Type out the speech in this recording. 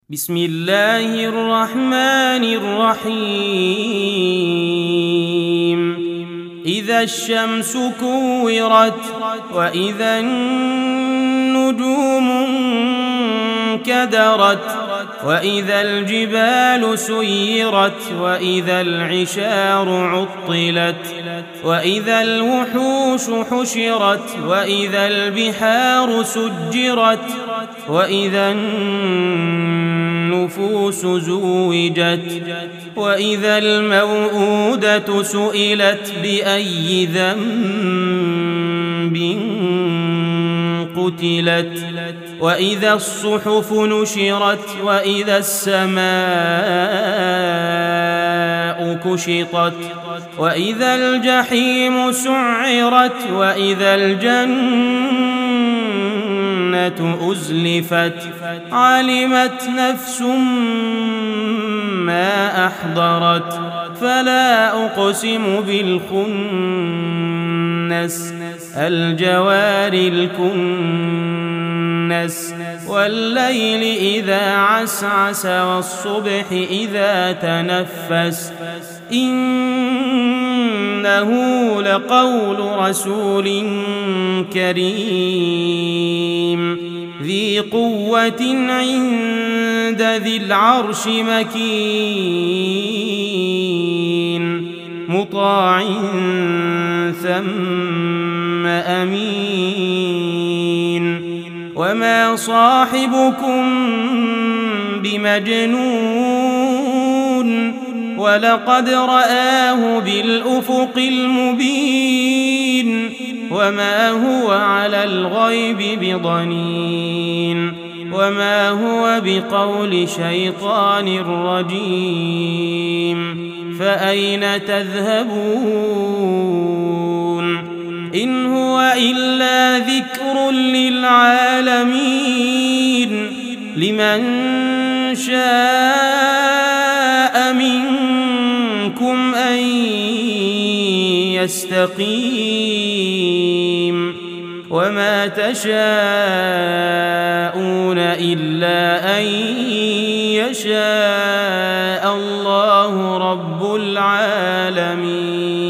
بسم الله الرحمن الرحيم إذا الشمس كورت وإذا النجوم انكدرت وإذا الجبال سيرت وإذا العشار عطلت وإذا الوحوش حشرت وإذا البحار سجرت وإذا النفوس زوجت وإذا الموءودة سئلت بأي ذنب قتلت وإذا الصحف نشرت وإذا السماء كشطت وإذا الجحيم سعرت وإذا الجنة أزلفت علمت نفس ما أحضرت فلا أقسم بالخنس الجوار الكنس والليل إذا عسعس والصبح إذا تنفس إنه لقول رسول كريم ذي قوة عند ذي العرش مكين مطاع ثم أمين وما صاحبكم بمجنون ولقد رآه بالأفق المبين وما هو على الغيب بضنين وما هو بقول شيطان رجيم فأين تذهبون إن هو إلا ذكر للعالمين لمن شاء منكم أن يستقيم وما تشاءون إلا أن يشاء الله رب العالمين.